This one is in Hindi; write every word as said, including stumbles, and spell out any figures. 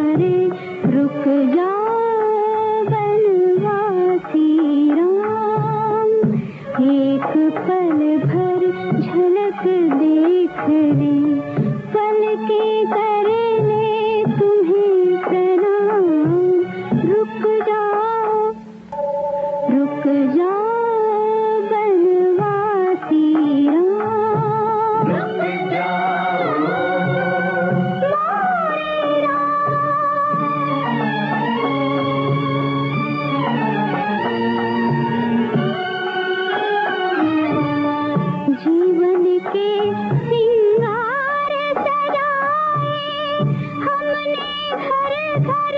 भरे रुक जाओ बनवासी राम, एक पल भर झलक देख ले, पल के करने तुम्हें प्रणाम। रुक जाओ रुक जाओ बनवासी राम, रुक जाओ मोरे राम। जीवन के सिंगार सजाए हमने घर घर